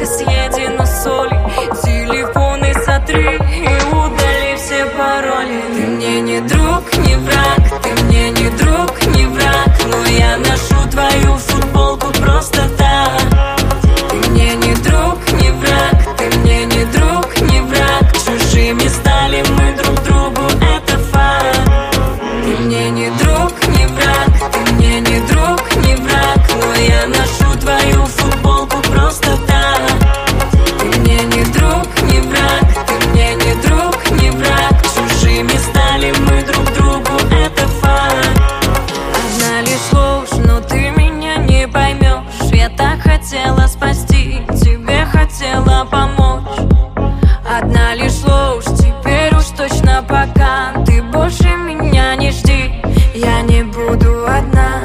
съедено соли. Телефоны сотри и удали все пароли. Ты мне не друг, не враг, ты мне не друг, не враг, но я ношу твою футболку просто так. Ты мне не друг, не враг, ты мне не друг, не враг. Чужими стали мы друг другу, это факт. Ты мне не друг, не враг, ты мне не друг, не враг, но я ношу твою футболку просто так. Ты мне не друг, не враг, ты мне не друг, не враг. Чужими стали мы друг другу, это факт. Одна лишь ложь, но ты меня не поймешь. Я так хотела спасти, тебе хотела помочь. Одна лишь ложь, теперь уж точно пока. Ты больше меня не жди, я не буду одна.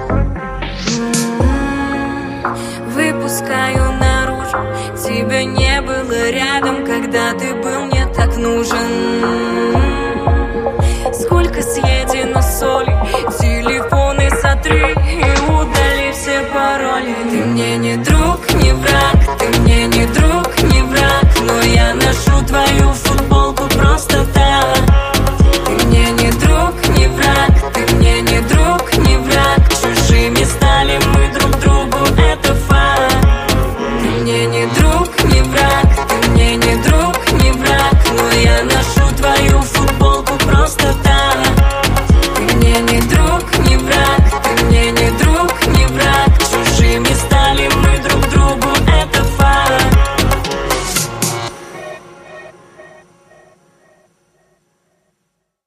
Выпускаю наружу, тебя не было рядом, когда ты был мне так нужен. Сколько съедено соли, телефоны сотри и удали все пароли. Ты мне не друг.